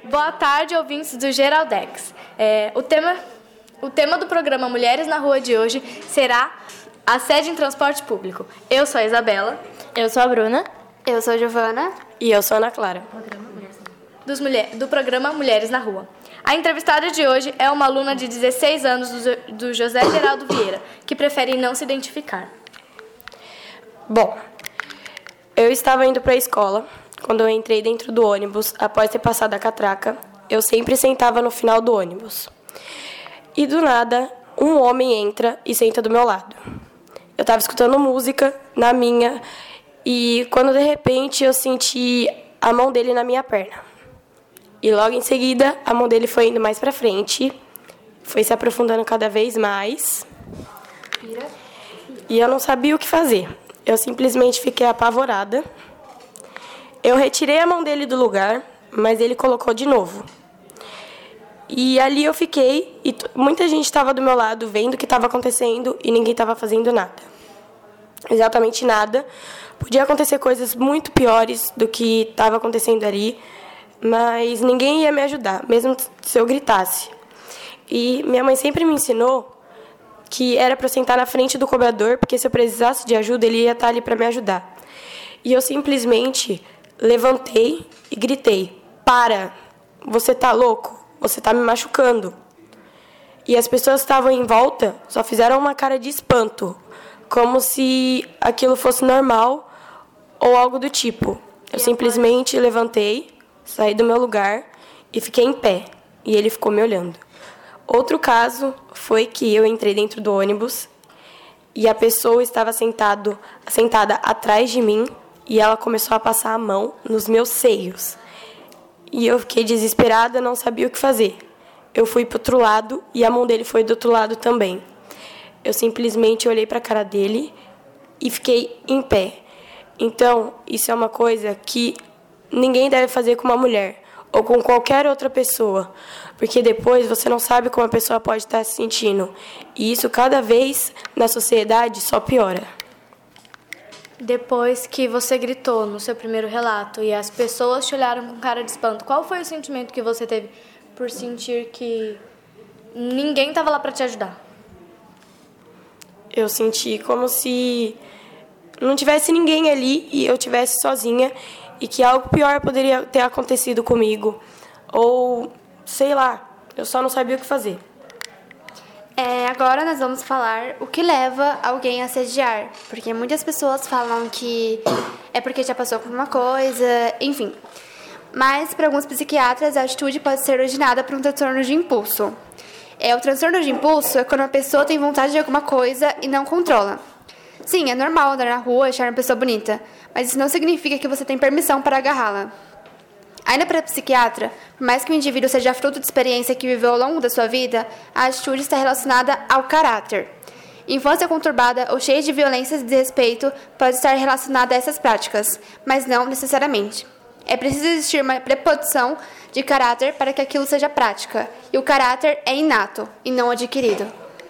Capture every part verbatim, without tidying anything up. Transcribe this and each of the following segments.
Boa tarde, ouvintes do Geraldex. É, o, tema, o tema do programa Mulheres na Rua de hoje será assédio em transporte público. Eu sou a Isabela. Eu sou a Bruna. Eu sou a Giovana. E eu sou a Ana Clara. Dos mulher, do programa Mulheres na Rua. A entrevistada de hoje é uma aluna de dezesseis anos do, do José Geraldo Vieira, que prefere não se identificar. Bom, eu estava indo para a escola. Quando eu entrei dentro do ônibus, após ter passado a catraca, eu sempre sentava no final do ônibus. E do nada, um homem entra e senta do meu lado. Eu estava escutando música na minha e quando de repente eu senti a mão dele na minha perna. E logo em seguida, a mão dele foi indo mais para frente, foi se aprofundando cada vez mais. E eu não sabia o que fazer. Eu simplesmente fiquei apavorada. Eu retirei a mão dele do lugar, mas ele colocou de novo. E ali eu fiquei, e t- muita gente estava do meu lado vendo o que estava acontecendo e ninguém estava fazendo nada. Exatamente nada. Podia acontecer coisas muito piores do que estava acontecendo ali, mas ninguém ia me ajudar, mesmo se eu gritasse. E minha mãe sempre me ensinou que era para eu sentar na frente do cobrador, porque se eu precisasse de ajuda, ele ia estar ali para me ajudar. E eu simplesmente levantei e gritei: para, você tá louco? Você tá me machucando. E as pessoas que estavam em volta só fizeram uma cara de espanto, como se aquilo fosse normal ou algo do tipo. Eu simplesmente levantei, saí do meu lugar e fiquei em pé. E ele ficou me olhando. Outro caso foi que eu entrei dentro do ônibus e a pessoa estava sentado, sentada atrás de mim e ela começou a passar a mão nos meus seios. E eu fiquei desesperada, não sabia o que fazer. Eu fui para o outro lado e a mão dele foi do outro lado também. Eu simplesmente olhei para a cara dele e fiquei em pé. Então, isso é uma coisa que ninguém deve fazer com uma mulher ou com qualquer outra pessoa, porque depois você não sabe como a pessoa pode estar se sentindo. E isso, cada vez, na sociedade, só piora. Depois que você gritou no seu primeiro relato e as pessoas te olharam com cara de espanto, qual foi o sentimento que você teve por sentir que ninguém estava lá para te ajudar? Eu senti como se não tivesse ninguém ali e eu tivesse sozinha e que algo pior poderia ter acontecido comigo. Ou, sei lá, eu só não sabia o que fazer. É, agora nós vamos falar o que leva alguém a assediar, porque muitas pessoas falam que é porque já passou por uma coisa, enfim. Mas, para alguns psiquiatras, a atitude pode ser originada por um transtorno de impulso. É, o transtorno de impulso é quando a pessoa tem vontade de alguma coisa e não controla. Sim, é normal andar na rua e achar uma pessoa bonita, mas isso não significa que você tem permissão para agarrá-la. Ainda para a psiquiatra, por mais que o indivíduo seja fruto de experiência que viveu ao longo da sua vida, a atitude está relacionada ao caráter. Infância conturbada ou cheia de violências e desrespeito pode estar relacionada a essas práticas, mas não necessariamente. É preciso existir uma preposição de caráter para que aquilo seja prática, e o caráter é inato e não adquirido.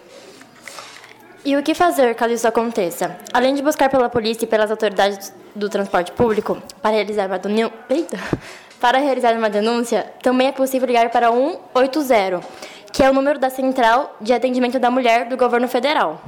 E o que fazer caso isso aconteça? Além de buscar pela polícia e pelas autoridades do transporte público para realizar uma denúncia, para realizar uma denúncia, também é possível ligar para um oito zero, que é o número da Central de Atendimento da Mulher do Governo Federal.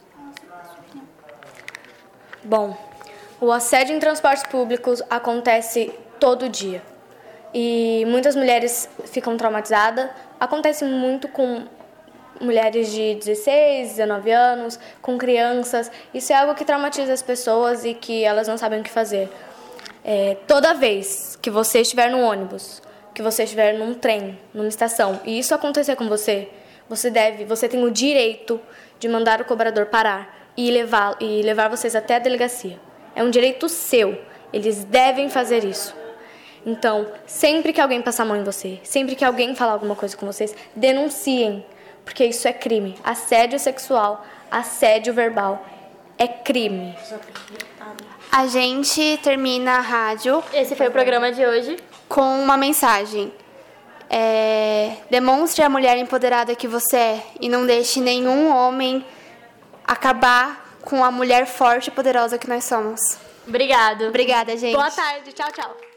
Bom, o assédio em transportes públicos acontece todo dia. E muitas mulheres ficam traumatizadas. Acontece muito com mulheres de dezesseis, dezenove anos, com crianças. Isso é algo que traumatiza as pessoas e que elas não sabem o que fazer. É, toda vez que você estiver no ônibus, que você estiver num trem, numa estação, e isso acontecer com você, você deve, você tem o direito de mandar o cobrador parar e levar, e levar vocês até a delegacia. É um direito seu. Eles devem fazer isso. Então, sempre que alguém passar a mão em você, sempre que alguém falar alguma coisa com vocês, denunciem, porque isso é crime. Assédio sexual, assédio verbal é crime. A gente termina a rádio. Esse foi o programa de hoje. Com uma mensagem. É, demonstre a mulher empoderada que você é e não deixe nenhum homem acabar com a mulher forte e poderosa que nós somos. Obrigado. Obrigada, gente. Boa tarde. Tchau, tchau.